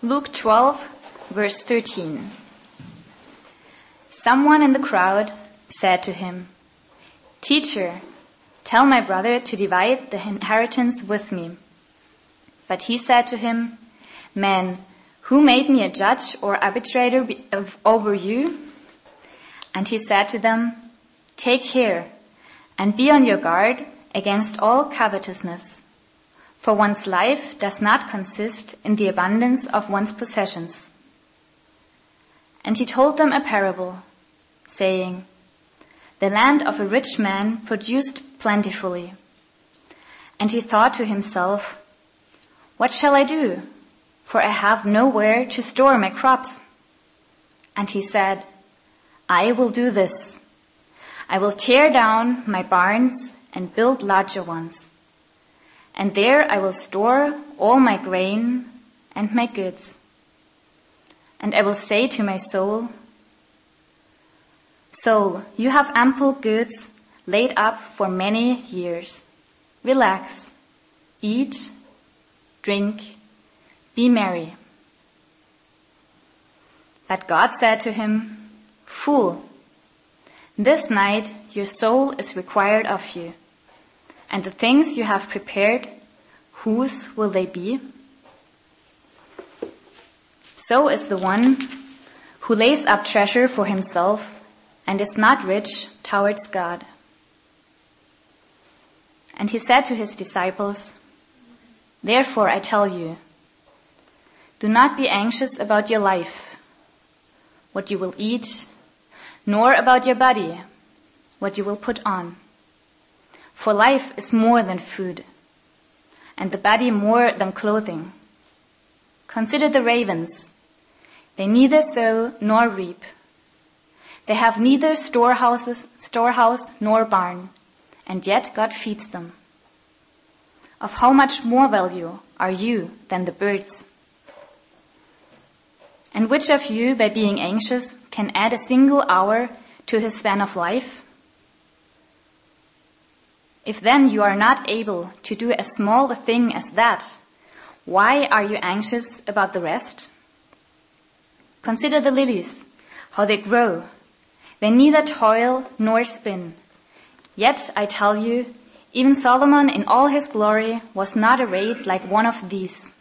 Luke 12, verse 13. Someone in the crowd said to him, "Teacher, tell my brother to divide the inheritance with me." But he said to him, "Man, who made me a judge or arbitrator over you?" And he said to them, "Take care and be on your guard against all covetousness, for one's life does not consist in the abundance of one's possessions." And he told them a parable, saying, "The land of a rich man produced plentifully. And he thought to himself, 'What shall I do? For I have nowhere to store my crops.' And he said, 'I will do this. I will tear down my barns and build larger ones. And there I will store all my grain and my goods. And I will say to my soul, Soul, you have ample goods laid up for many years. Relax, eat, drink, be merry.' But God said to him, 'Fool, this night your soul is required of you. And the things you have prepared, whose will they be?' So is the one who lays up treasure for himself and is not rich towards God." And he said to his disciples, "Therefore I tell you, do not be anxious about your life, what you will eat, nor about your body, what you will put on. For life is more than food, and the body more than clothing. Consider the ravens. They neither sow nor reap. They have neither storehouse nor barn, and yet God feeds them. Of how much more value are you than the birds? And which of you, by being anxious, can add a single hour to his span of life? If then you are not able to do as small a thing as that, why are you anxious about the rest? Consider the lilies, how they grow. They neither toil nor spin. Yet I tell you, even Solomon in all his glory was not arrayed like one of these.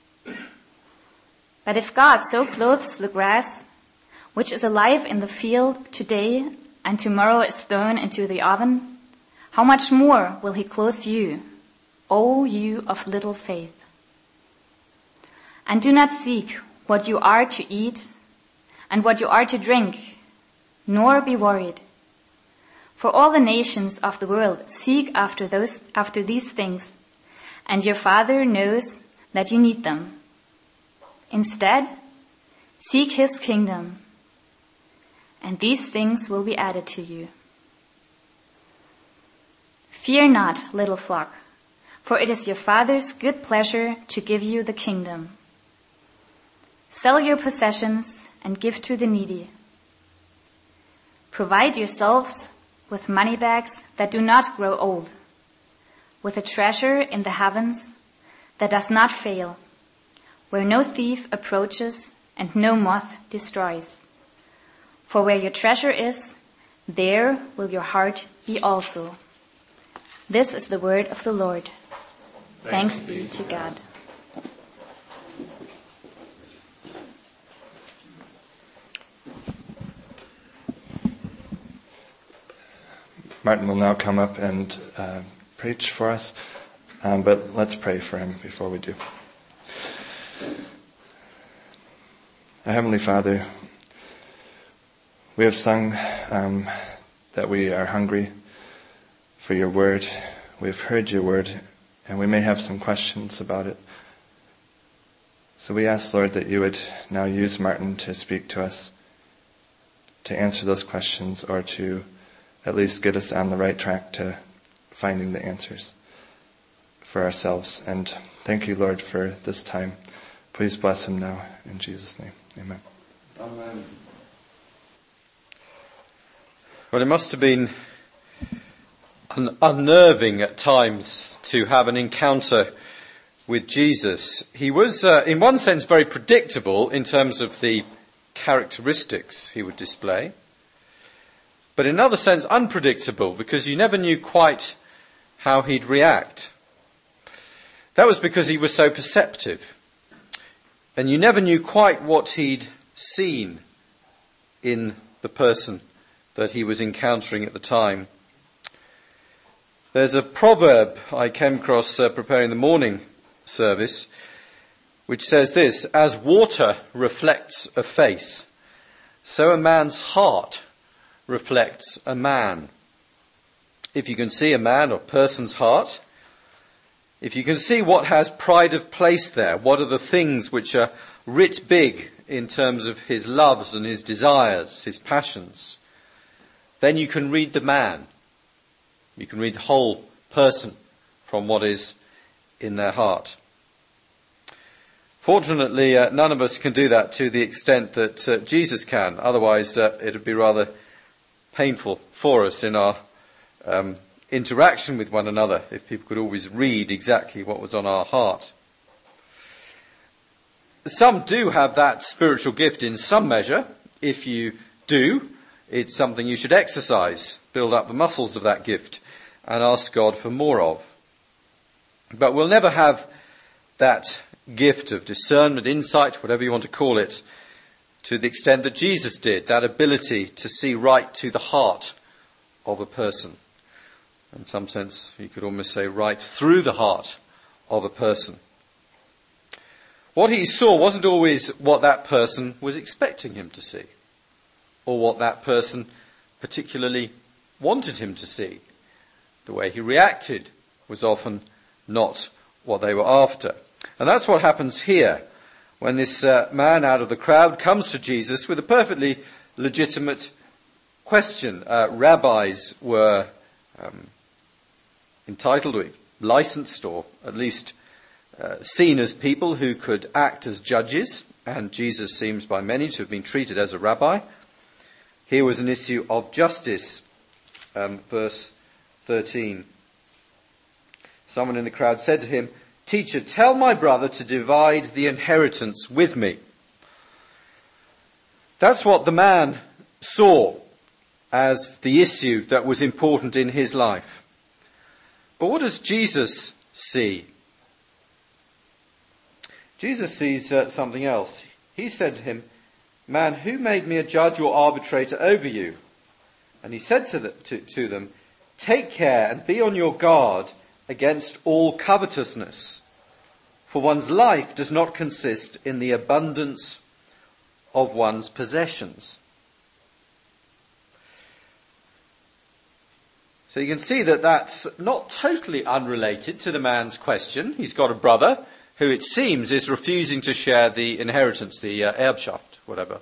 But if God so clothes the grass, which is alive in the field today and tomorrow is thrown into the oven, how much more will he clothe you, O you of little faith? And do not seek what you are to eat and what you are to drink, nor be worried. For all the nations of the world seek after these things, and your Father knows that you need them. Instead, seek his kingdom, and these things will be added to you. Fear not, little flock, for it is your Father's good pleasure to give you the kingdom. Sell your possessions and give to the needy. Provide yourselves with money bags that do not grow old, with a treasure in the heavens that does not fail, where no thief approaches and no moth destroys. For where your treasure is, there will your heart be also." This is the word of the Lord. Thanks be to God. Martin will now come up and preach for us, but let's pray for him before we do. Our Heavenly Father, we have sung that we are hungry for your word. We have heard your word, and we may have some questions about it. So we ask, Lord, that you would now use Martin to speak to us, to answer those questions, or to at least get us on the right track to finding the answers for ourselves. And thank you, Lord, for this time. Please bless him now, in Jesus' name. Amen. Amen. Well, it must have been unnerving at times to have an encounter with Jesus, he was, in one sense, very predictable in terms of the characteristics he would display, but in another sense unpredictable because you never knew quite how he'd react. That was because he was so perceptive, and you never knew quite what he'd seen in the person that he was encountering at the time. There's a proverb I came across preparing the morning service, which says this: as water reflects a face, so a man's heart reflects a man. If you can see a man or person's heart, if you can see what has pride of place there, what are the things which are writ big in terms of his loves and his desires, his passions, then you can read the man. You can read the whole person from what is in their heart. Fortunately, none of us can do that to the extent that Jesus can. Otherwise, it would be rather painful for us in our interaction with one another if people could always read exactly what was on our heart. Some do have that spiritual gift in some measure. If you do, it's something you should exercise, build up the muscles of that gift and ask God for more of. But we'll never have that gift of discernment, insight, whatever you want to call it, to the extent that Jesus did, that ability to see right to the heart of a person. In some sense, you could almost say right through the heart of a person. What he saw wasn't always what that person was expecting him to see, or what that person particularly wanted him to see. The way he reacted was often not what they were after. And that's what happens here when this man out of the crowd comes to Jesus with a perfectly legitimate question. Rabbis were entitled or licensed, or at least seen as people who could act as judges, and Jesus seems by many to have been treated as a rabbi. Here was an issue of justice. Verse 13. Someone in the crowd said to him, "Teacher, tell my brother to divide the inheritance with me." That's what the man saw as the issue that was important in his life. But what does Jesus see? Jesus sees something else. He said to him, "Man, who made me a judge or arbitrator over you?" And he said to them, "Take care and be on your guard against all covetousness, for one's life does not consist in the abundance of one's possessions." So you can see that that's not totally unrelated to the man's question. He's got a brother who it seems is refusing to share the inheritance, the Erbschaft, whatever.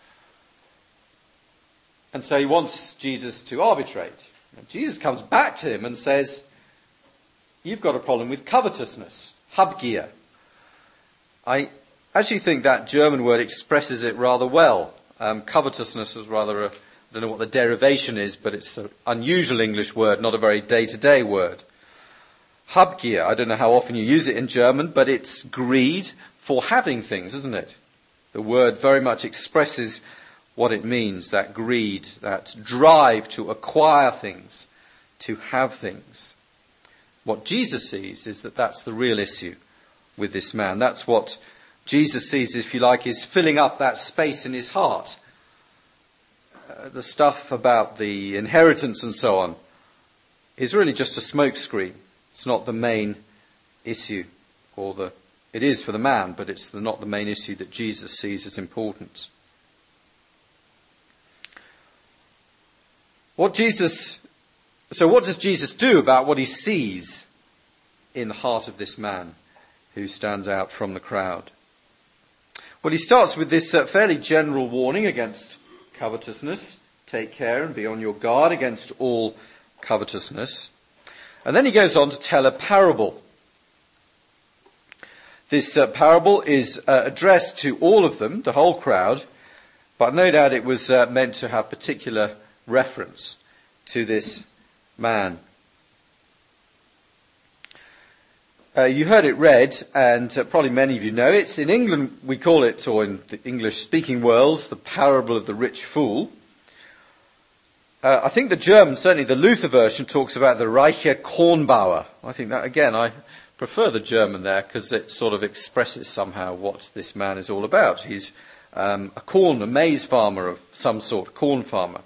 And so he wants Jesus to arbitrate. And Jesus comes back to him and says, "You've got a problem with covetousness, Habgier." I actually think that German word expresses it rather well. Covetousness is rather I don't know what the derivation is, but it's an unusual English word, not a very day-to-day word. Habgier, I don't know how often you use it in German, but it's greed for having things, isn't it? The word very much expresses what it means, that greed, that drive to acquire things, to have things. What Jesus sees is that that's the real issue with this man. That's what Jesus sees, if you like, is filling up that space in his heart. The stuff about the inheritance and so on is really just a smokescreen. It's not the main issue, it is for the man, but it's not the main issue that Jesus sees as important. What does Jesus do about what he sees in the heart of this man who stands out from the crowd? Well, he starts with this fairly general warning against covetousness. Take care and be on your guard against all covetousness. And then he goes on to tell a parable. This parable is addressed to all of them, the whole crowd, but no doubt it was meant to have particular reference to this man. you heard it read, and probably many of you know it. In England, we call it, or in the English-speaking world, the parable of the rich fool. I think the German, certainly the Luther version, talks about the reiche Kornbauer. I think that, again, I prefer the German there because it sort of expresses somehow what this man is all about. He's a maize farmer of some sort, a corn farmer.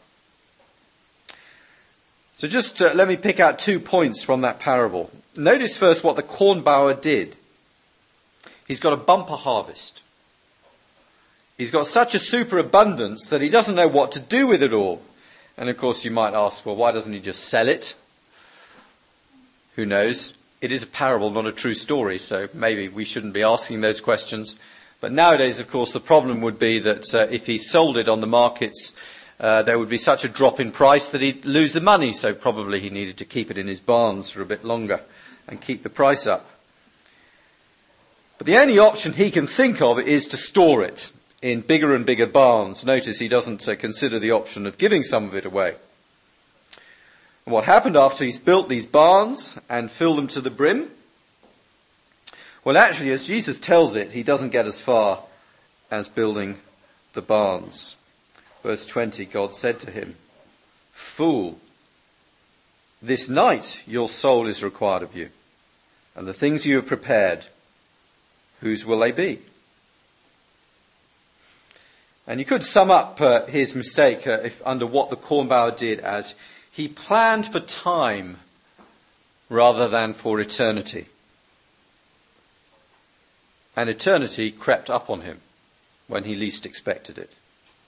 So just let me pick out 2 points from that parable. Notice first what the Kornbauer did. He's got a bumper harvest. He's got such a superabundance that he doesn't know what to do with it all. And of course you might ask, well, why doesn't he just sell it? Who knows? It is a parable, not a true story, so maybe we shouldn't be asking those questions. But nowadays, of course, the problem would be that if he sold it on the markets, there would be such a drop in price that he'd lose the money, so probably he needed to keep it in his barns for a bit longer and keep the price up. But the only option he can think of is to store it in bigger and bigger barns. Notice he doesn't consider the option of giving some of it away. And what happened after he's built these barns and filled them to the brim? Well, actually, as Jesus tells it, he doesn't get as far as building the barns. Verse 20, God said to him, "Fool, this night your soul is required of you, and the things you have prepared, whose will they be?" And you could sum up his mistake under what the Kornbauer did as he planned for time rather than for eternity. And eternity crept up on him when he least expected it.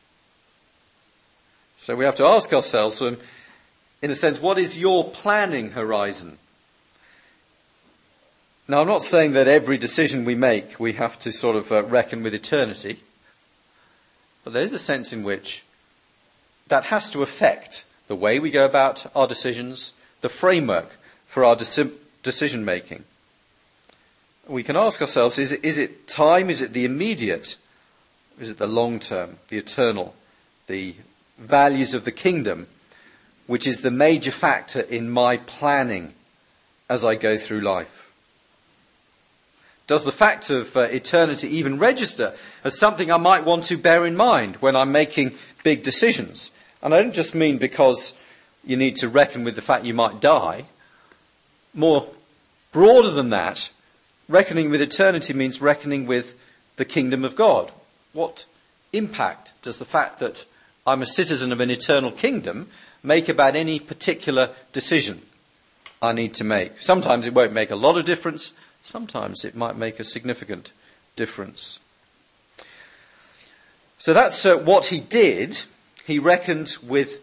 So we have to ask ourselves, in a sense, what is your planning horizon? Now, I'm not saying that every decision we make, we have to sort of reckon with eternity. But there is a sense in which that has to affect the way we go about our decisions, the framework for our decision making. We can ask ourselves, is it time? Is it the immediate? Is it the long term, the eternal, the values of the kingdom, which is the major factor in my planning as I go through life? Does the fact of eternity even register as something I might want to bear in mind when I'm making big decisions? And I don't just mean because you need to reckon with the fact you might die. More broader than that, reckoning with eternity means reckoning with the kingdom of God. What impact does the fact that I'm a citizen of an eternal kingdom make about any particular decision I need to make? Sometimes it won't make a lot of difference. Sometimes it might make a significant difference. So that's what he did. He reckoned with,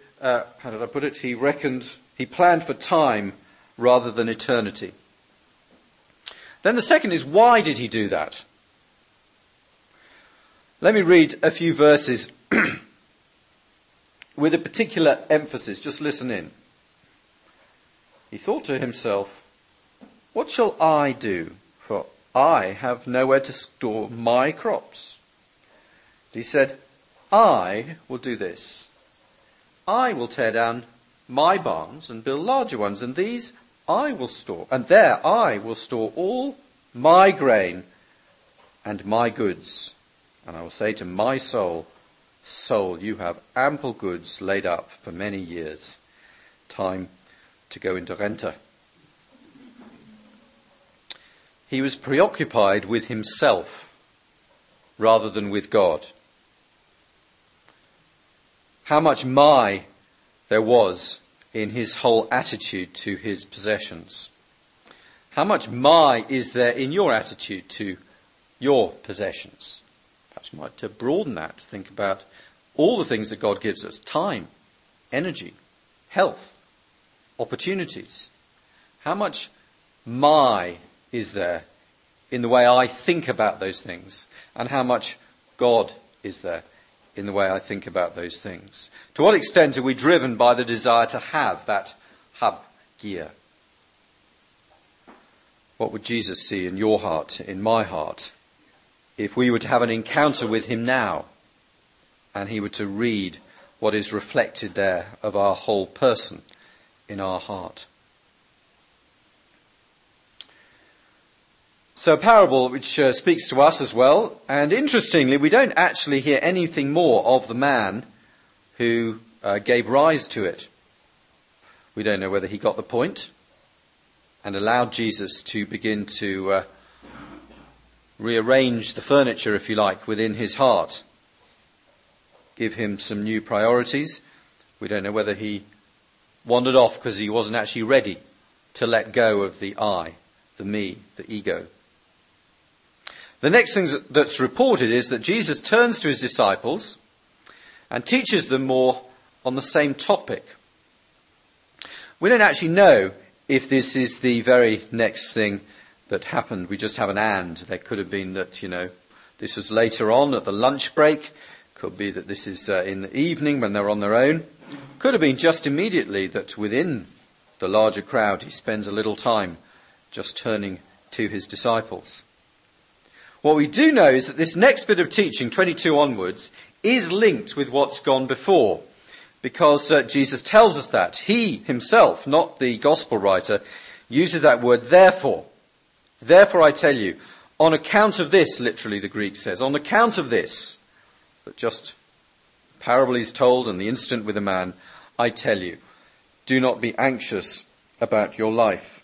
he planned for time rather than eternity. Then the second is, why did he do that? Let me read a few verses with a particular emphasis. Just listen in. He thought to himself, "What shall I do? For I have nowhere to store my crops." He said, "I will do this. I will tear down my barns and build larger ones, and these I will store. And there I will store all my grain and my goods. And I will say to my soul, soul, you have ample goods laid up for many years. Time to go into rente." He was preoccupied with himself rather than with God. How much my there was in his whole attitude to his possessions. How much my is there in your attitude to your possessions? Perhaps you might broaden that to think about all the things that God gives us: time, energy, health, opportunities. How much my is there in the way I think about those things, and how much God is there in the way I think about those things? To what extent are we driven by the desire to have that Habgier? What would Jesus see in your heart, in my heart, if we were to have an encounter with him now, and he were to read what is reflected there of our whole person in our heart? So a parable which speaks to us as well. And interestingly, we don't actually hear anything more of the man who gave rise to it. We don't know whether he got the point and allowed Jesus to begin to rearrange the furniture, if you like, within his heart. Give him some new priorities. We don't know whether he wandered off because he wasn't actually ready to let go of the I, the me, the ego. The next thing that's reported is that Jesus turns to his disciples and teaches them more on the same topic. We don't actually know if this is the very next thing that happened. We just have an and. There could have been that, this was later on at the lunch break. Could be that this is in the evening when they're on their own. Could have been just immediately that within the larger crowd he spends a little time just turning to his disciples. What we do know is that this next bit of teaching, 22 onwards, is linked with what's gone before, because Jesus tells us that. He himself, not the gospel writer, uses that word therefore. Therefore I tell you, on account of this, literally the Greek says, on account of this, that just parable is told and the incident with a man, I tell you, do not be anxious about your life.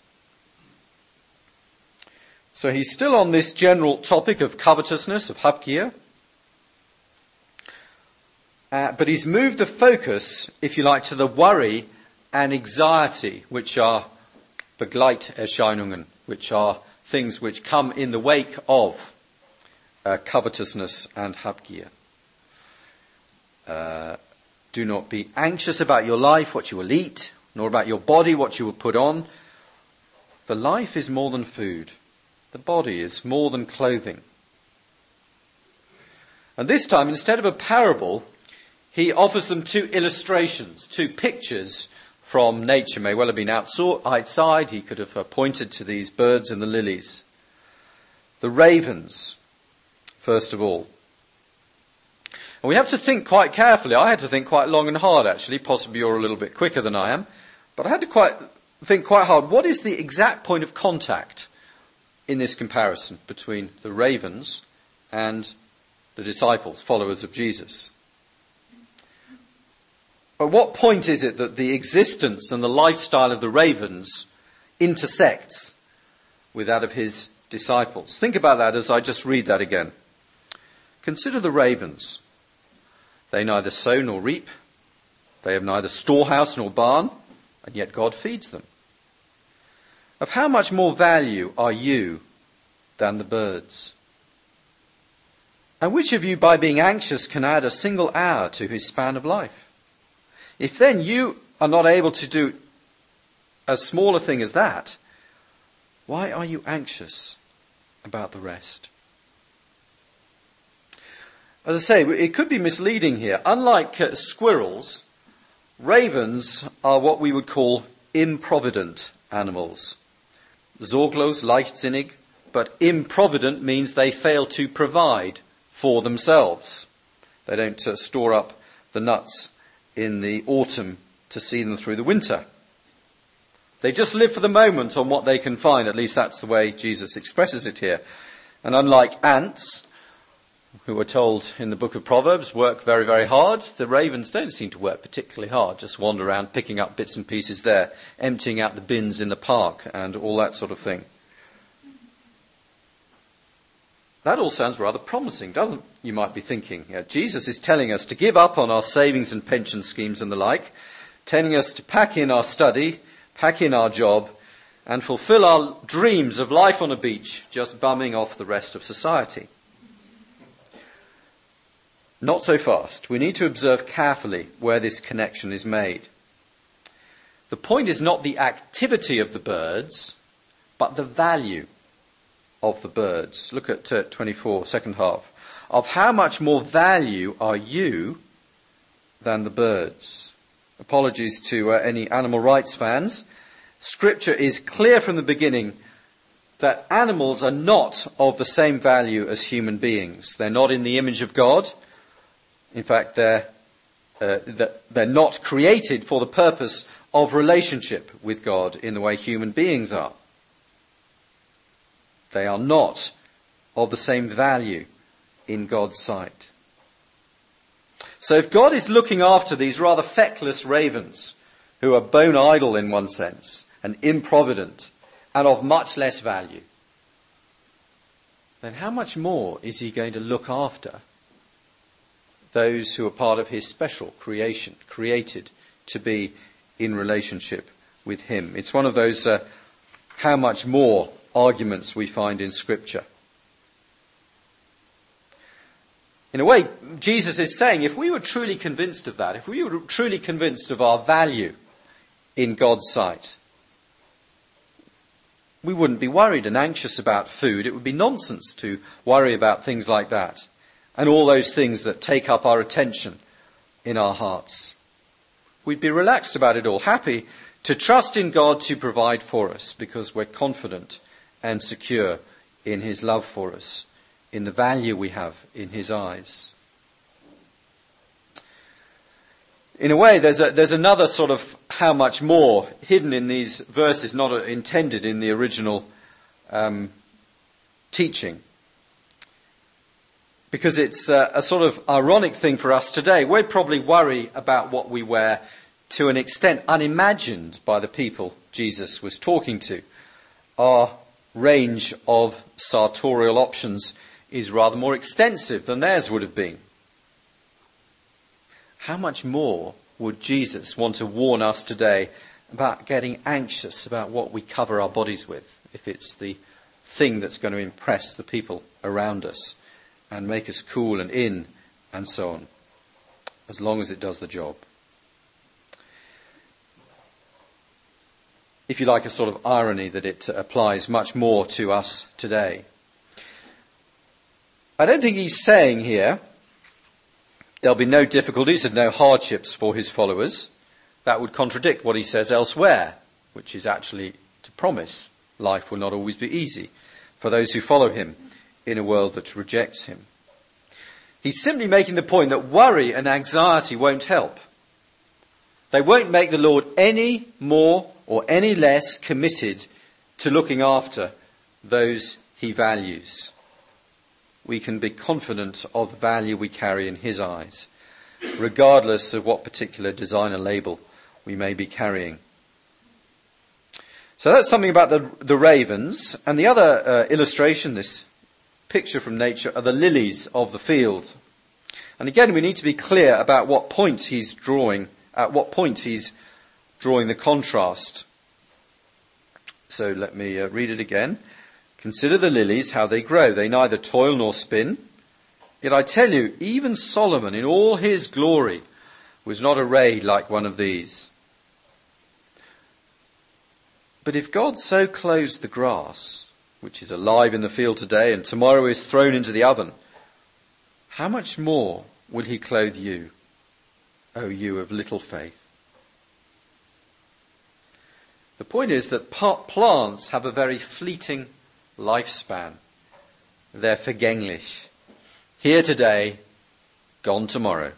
So he's still on this general topic of covetousness, of habgia. But he's moved the focus, if you like, to the worry and anxiety, which are Begleiterscheinungen, which are things which come in the wake of covetousness and habgia. Do not be anxious about your life, what you will eat, nor about your body, what you will put on. For life is more than food. The body is more than clothing. And this time, instead of a parable, he offers them two illustrations, two pictures from nature. May well have been outside. He could have pointed to these birds and the lilies. The ravens, first of all. And we have to think quite carefully. I had to think quite long and hard, actually. Possibly you're a little bit quicker than I am. But I had to think quite hard. What is the exact point of contact in this comparison between the ravens and the disciples, followers of Jesus? At what point is it that the existence and the lifestyle of the ravens intersects with that of his disciples? Think about that as I just read that again. Consider the ravens. They neither sow nor reap. They have neither storehouse nor barn, and yet God feeds them. Of how much more value are you than the birds? And which of you, by being anxious, can add a single hour to his span of life? If then you are not able to do as small a thing as that, why are you anxious about the rest? As I say, it could be misleading here. Unlike squirrels, ravens are what we would call improvident animals. Sorglos, leichtsinnig, but improvident means they fail to provide for themselves. They don't store up the nuts in the autumn to see them through the winter. They just live for the moment on what they can find. At least that's the way Jesus expresses it here. And unlike ants, who are told in the book of Proverbs, work very, very hard, the ravens don't seem to work particularly hard, just wander around picking up bits and pieces there, emptying out the bins in the park and all that sort of thing. That all sounds rather promising, doesn't it? You might be thinking. Jesus is telling us to give up on our savings and pension schemes and the like, telling us to pack in our study, pack in our job, and fulfill our dreams of life on a beach, just bumming off the rest of society. Not so fast. We need to observe carefully where this connection is made. The point is not the activity of the birds, but the value of the birds. Look at 24, second half. Of how much more value are you than the birds? Apologies to any animal rights fans. Scripture is clear from the beginning that animals are not of the same value as human beings. They're not in the image of God. In fact, they're not created for the purpose of relationship with God in the way human beings are. They are not of the same value in God's sight. So if God is looking after these rather feckless ravens, who are bone idle in one sense, and improvident, and of much less value, then how much more is he going to look after those who are part of his special creation, created to be in relationship with him? It's one of those how much more arguments we find in Scripture. In a way, Jesus is saying, if we were truly convinced of that, if we were truly convinced of our value in God's sight, we wouldn't be worried and anxious about food. It would be nonsense to worry about things like that and all those things that take up our attention in our hearts. We'd be relaxed about it all, happy to trust in God to provide for us because we're confident and secure in his love for us, in the value we have in his eyes. In a way, there's another sort of how much more hidden in these verses, not intended in the original teaching. Because it's a sort of ironic thing for us today. We probably worry about what we wear to an extent unimagined by the people Jesus was talking to. Our range of sartorial options is rather more extensive than theirs would have been. How much more would Jesus want to warn us today about getting anxious about what we cover our bodies with, if it's the thing that's going to impress the people around us and make us cool and in and so on, as long as it does the job. If you like, a sort of irony that it applies much more to us today. I don't think he's saying here there'll be no difficulties and no hardships for his followers. That would contradict what he says elsewhere, which is actually to promise life will not always be easy for those who follow him in a world that rejects him. He's simply making the point that worry and anxiety won't help. They won't make the Lord any more or any less committed to looking after those he values. We can be confident of the value we carry in his eyes, regardless of what particular designer label we may be carrying. So that's something about the ravens. And the other illustration, this picture from nature, are the lilies of the field. And again, we need to be clear about what point he's drawing, at what point he's drawing the contrast. So let me read it again. Consider the lilies, how they grow. They neither toil nor spin. Yet I tell you, even Solomon in all his glory was not arrayed like one of these. But if God so clothes the grass, which is alive in the field today and tomorrow is thrown into the oven, how much more will he clothe you, O you of little faith? The point is that plants have a very fleeting lifespan. They're vergänglich. Here today, gone tomorrow.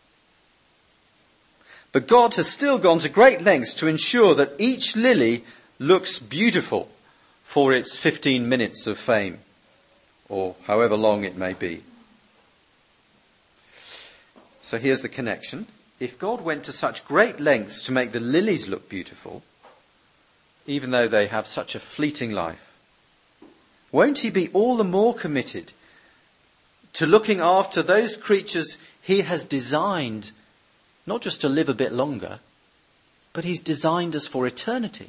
But God has still gone to great lengths to ensure that each lily looks beautiful for its 15 minutes of fame, or however long it may be. So here's the connection. If God went to such great lengths to make the lilies look beautiful, even though they have such a fleeting life, won't he be all the more committed to looking after those creatures he has designed, not just to live a bit longer, but he's designed us for eternity?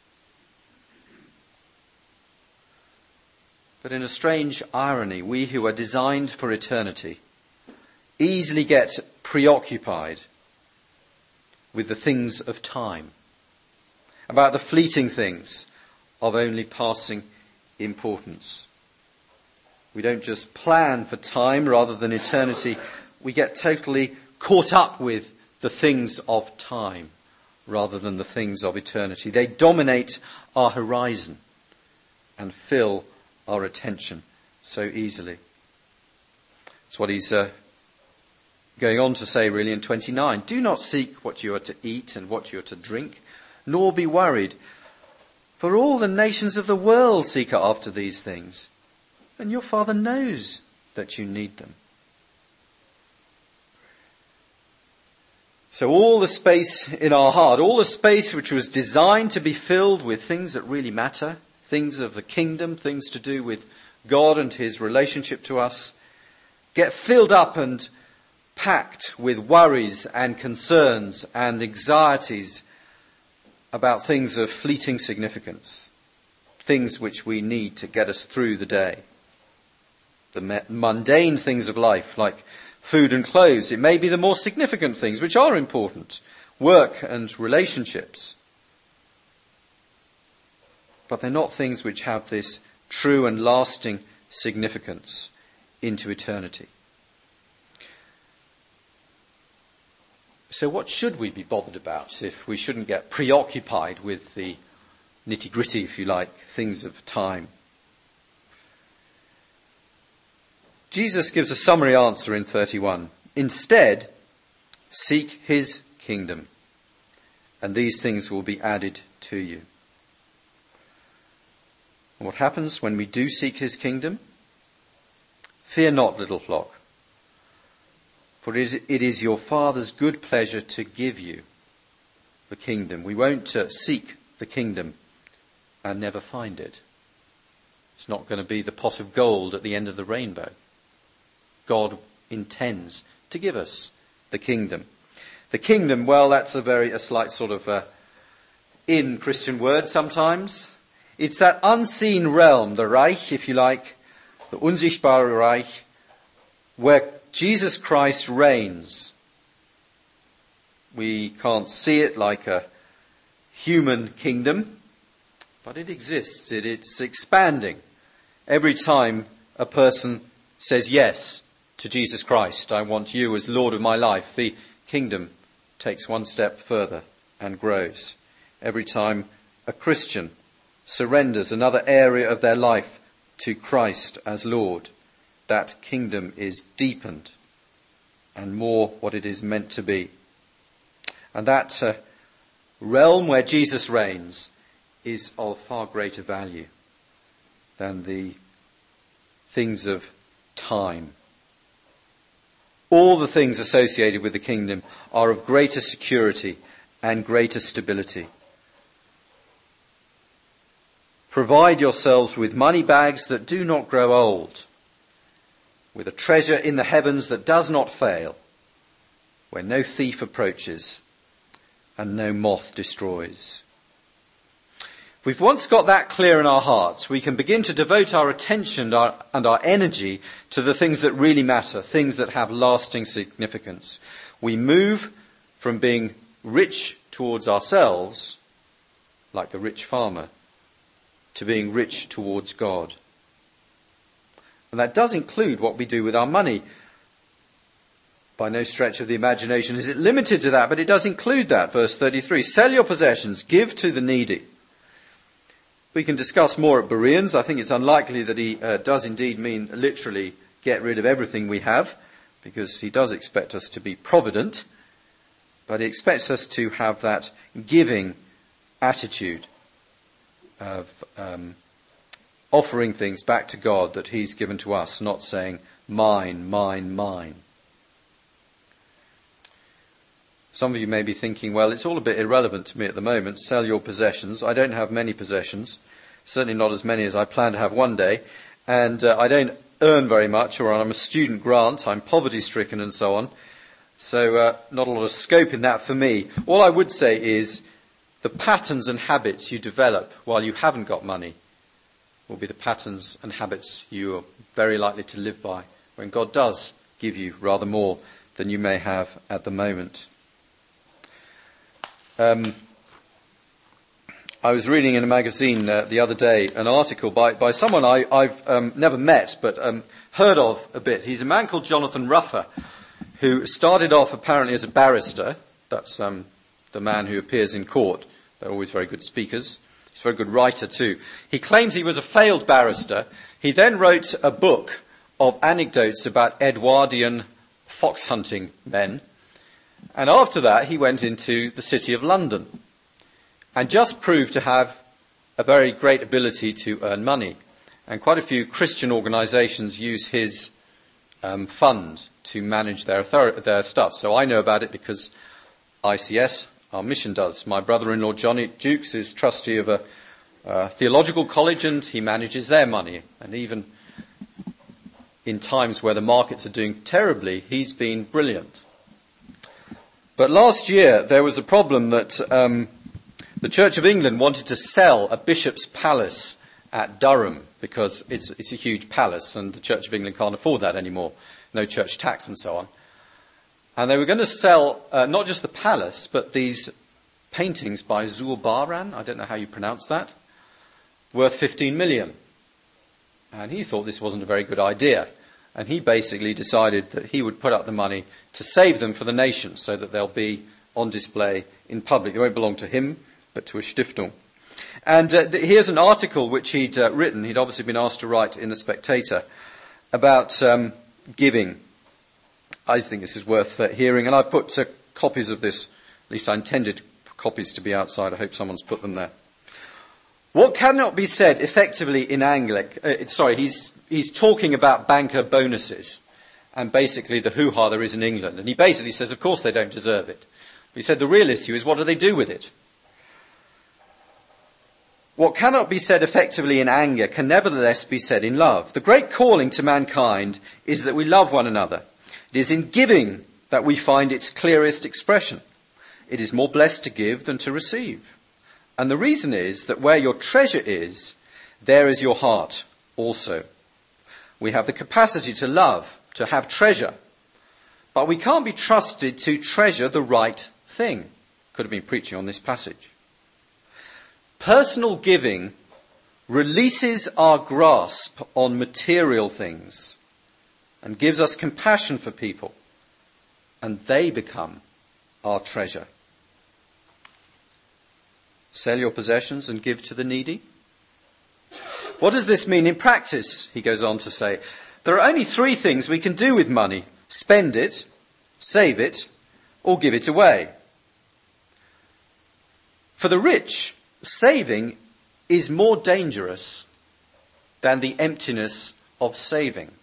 But in a strange irony, we who are designed for eternity easily get preoccupied with the things of time, about the fleeting things of only passing importance. We don't just plan for time rather than eternity. We get totally caught up with the things of time rather than the things of eternity. They dominate our horizon and fill our attention so easily. That's what he's going on to say really in 29. Do not seek what you are to eat and what you are to drink, nor be worried. For all the nations of the world seek after these things, and your Father knows that you need them. So all the space in our heart, all the space which was designed to be filled with things that really matter, things of the kingdom, things to do with God and his relationship to us, get filled up and packed with worries and concerns and anxieties about things of fleeting significance, things which we need to get us through the day. The mundane things of life, like food and clothes. It may be the more significant things which are important, work and relationships. But they're not things which have this true and lasting significance into eternity. So what should we be bothered about if we shouldn't get preoccupied with the nitty-gritty, if you like, things of time? Jesus gives a summary answer in 31. Instead, seek his kingdom, and these things will be added to you. And what happens when we do seek his kingdom? Fear not, little flock, for it is your Father's good pleasure to give you the kingdom. We won't seek the kingdom and never find it. It's not going to be the pot of gold at the end of the rainbow. God intends to give us the kingdom. The kingdom, well, that's a slight sort of in Christian word sometimes. It's that unseen realm, the Reich, if you like, the unsichtbare Reich, where Jesus Christ reigns. We can't see it like a human kingdom, but it exists. It's expanding every time a person says yes to Jesus Christ. I want you as Lord of my life. The kingdom takes one step further and grows. Every time a Christian surrenders another area of their life to Christ as Lord, that kingdom is deepened and more what it is meant to be. And that realm where Jesus reigns is of far greater value than the things of time. All the things associated with the kingdom are of greater security and greater stability. Provide yourselves with money bags that do not grow old, with a treasure in the heavens that does not fail, where no thief approaches and no moth destroys. If we've once got that clear in our hearts, we can begin to devote our attention and our energy to the things that really matter, things that have lasting significance. We move from being rich towards ourselves, like the rich farmer, to being rich towards God. And that does include what we do with our money. By no stretch of the imagination is it limited to that, but it does include that. Verse 33, sell your possessions, give to the needy. We can discuss more at Bereans. I think it's unlikely that he does indeed mean literally get rid of everything we have, because he does expect us to be provident, but he expects us to have that giving attitude of offering things back to God that he's given to us, not saying mine, mine, mine. Some of you may be thinking, well, it's all a bit irrelevant to me at the moment. Sell your possessions. I don't have many possessions, certainly not as many as I plan to have one day. And I don't earn very much, or I'm a student grant. I'm poverty-stricken and so on. So not a lot of scope in that for me. All I would say is the patterns and habits you develop while you haven't got money will be the patterns and habits you are very likely to live by when God does give you rather more than you may have at the moment. I was reading in a magazine the other day an article by someone I've never met but heard of a bit. He's a man called Jonathan Ruffer, who started off apparently as a barrister. That's the man who appears in court. They're always very good speakers. He's a very good writer too. He claims he was a failed barrister. He then wrote a book of anecdotes about Edwardian fox hunting men. And after that, he went into the city of London and just proved to have a very great ability to earn money. And quite a few Christian organisations use his fund to manage their stuff. So I know about it because ICS, our mission, does. My brother-in-law Johnny Jukes is trustee of a theological college, and he manages their money. And even in times where the markets are doing terribly, he's been brilliant. But last year there was a problem that the Church of England wanted to sell a bishop's palace at Durham because it's a huge palace and the Church of England can't afford that anymore. No church tax and so on. And they were going to sell not just the palace, but these paintings by Zurbaran, I don't know how you pronounce that, worth 15 million. And he thought this wasn't a very good idea. And he basically decided that he would put up the money to save them for the nation so that they'll be on display in public. They won't belong to him, but to a Stiftung. And here's an article which he'd written. He'd obviously been asked to write in The Spectator about giving. I think this is worth hearing. And I put copies of this, at least I intended copies to be outside. I hope someone's put them there. What cannot be said effectively in he's talking about banker bonuses and basically the hoo-ha there is in England. And he basically says, of course they don't deserve it. But he said the real issue is what do they do with it? What cannot be said effectively in anger can nevertheless be said in love. The great calling to mankind is that we love one another. It is in giving that we find its clearest expression. It is more blessed to give than to receive. And the reason is that where your treasure is, there is your heart also. We have the capacity to love, to have treasure, but we can't be trusted to treasure the right thing. Could have been preaching on this passage. Personal giving releases our grasp on material things and gives us compassion for people, and they become our treasure. Sell your possessions and give to the needy. What does this mean in practice? He goes on to say, there are only 3 things we can do with money: spend it, save it, or give it away. For the rich, saving is more dangerous than the emptiness of saving.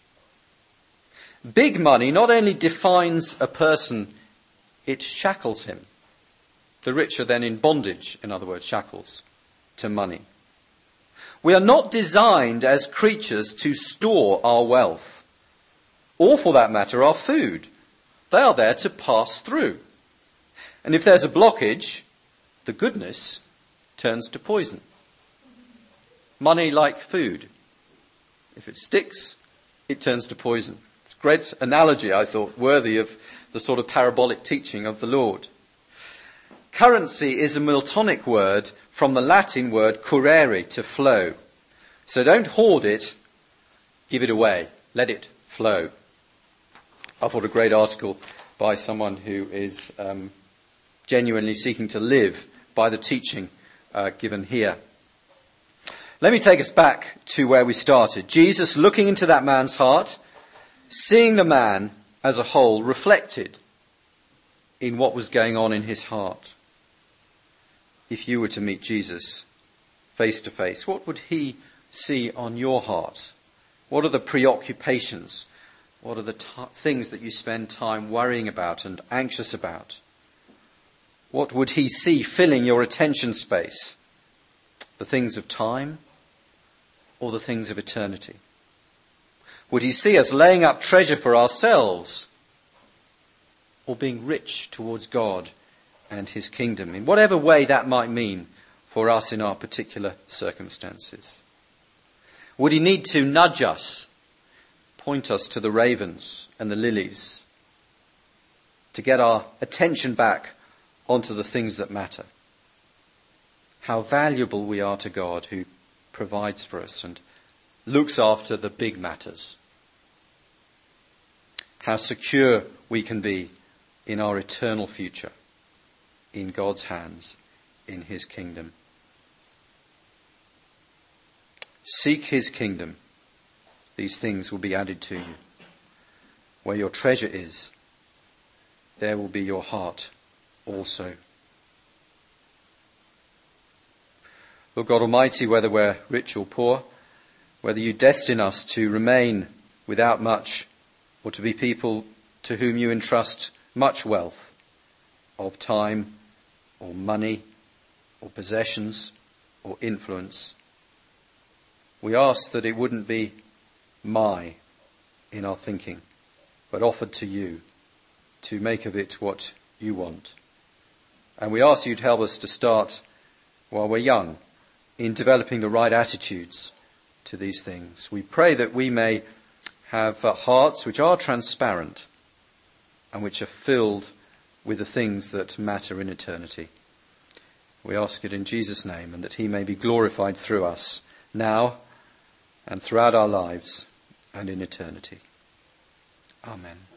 Big money not only defines a person, it shackles him. The rich are then in bondage, in other words, shackles, to money. We are not designed as creatures to store our wealth, or for that matter, our food. They are there to pass through. And if there's a blockage, the goodness turns to poison. Money like food. If it sticks, it turns to poison. It's a great analogy, I thought, worthy of the sort of parabolic teaching of the Lord. Currency is a Miltonic word from the Latin word currere, to flow. So don't hoard it, give it away. Let it flow. I thought a great article by someone who is genuinely seeking to live by the teaching given here. Let me take us back to where we started. Jesus looking into that man's heart, seeing the man as a whole reflected in what was going on in his heart. If you were to meet Jesus face to face, what would he see on your heart? What are the preoccupations? What are the things that you spend time worrying about and anxious about? What would he see filling your attention space? The things of time or the things of eternity? Would he see us laying up treasure for ourselves or being rich towards God and his kingdom, in whatever way that might mean for us in our particular circumstances? Would he need to nudge us, point us to the ravens and the lilies, to get our attention back onto the things that matter? How valuable we are to God, who provides for us and looks after the big matters. How secure we can be in our eternal future, in God's hands, in his kingdom. Seek his kingdom. These things will be added to you. Where your treasure is, there will be your heart also. Lord God Almighty, whether we're rich or poor, whether you destine us to remain without much or to be people to whom you entrust much wealth of time or money or possessions or influence, we ask that it wouldn't be my in our thinking, but offered to you to make of it what you want. And we ask you to help us to start while we're young in developing the right attitudes to these things. We pray that we may have hearts which are transparent and which are filled with the things that matter in eternity. We ask it in Jesus' name, and that he may be glorified through us now and throughout our lives and in eternity. Amen.